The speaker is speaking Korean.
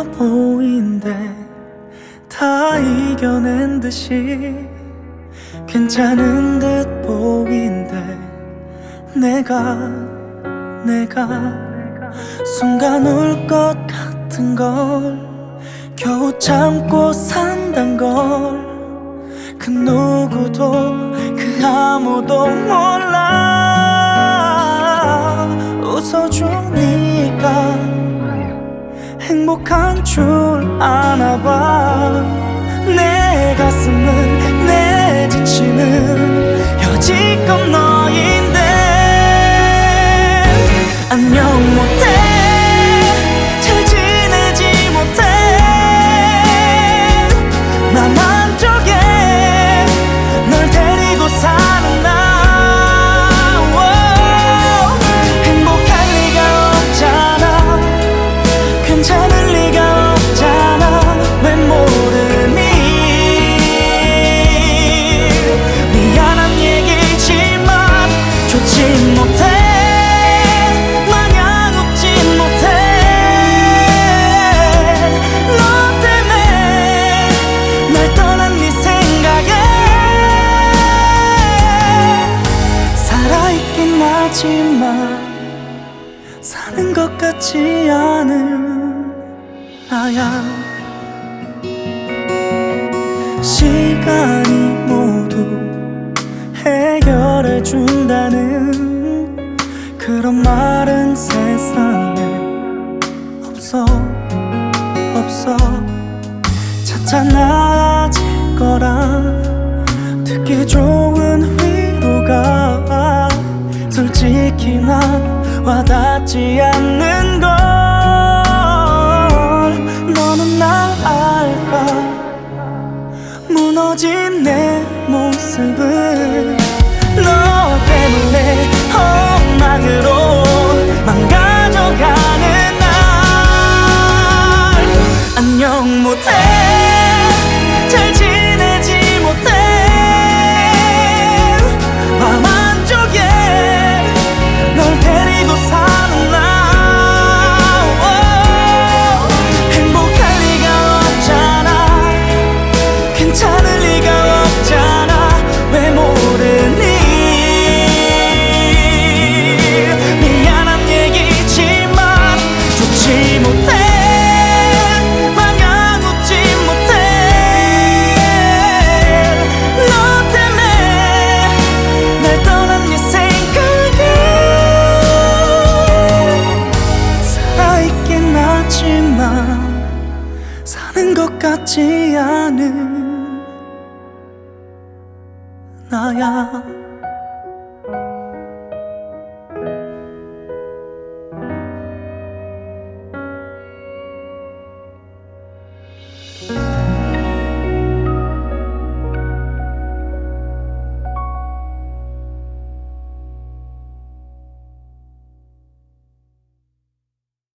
보인대 다 이겨낸 듯이 괜찮은 듯 보인대 내가 순간 울 것 같은 걸 겨우 참고 산단 걸 그 누구도 그 아무도 몰라 웃어주니까 행복한 줄 아나 봐 내 가슴은 내 지치는 여지껏 너인데 안녕 못해 잘 지내지 못해 나만 쪽에 널 데리고 사는 나 행복할 리가 없잖아 괜찮을 리가 없잖아 왜 모르니 미안한 얘기지만 좋지 못해 하지만 사는 것 같지 않은 나야 시간이 모두 해결해 준다는 그런 말은 세상에 없어 찾아나질 거라 듣기 좋은 위로가 솔직히 난 와닿지 않는 걸 너는 날 알까 무너진 내 모습을 너 때문에 엉망으로 망가져가는 날 안녕 못해 잘 지내지 못해 맘 한쪽에 널 데리고 사는 나 행복할 리가 없잖아 괜찮을 리가 없잖아 왜 모르니 미안한 얘기지만 좋지 못해 마냥 웃지 못해 너 때문에 날 떠난 네 생각에 하지만 사는 것 같지 않은 나야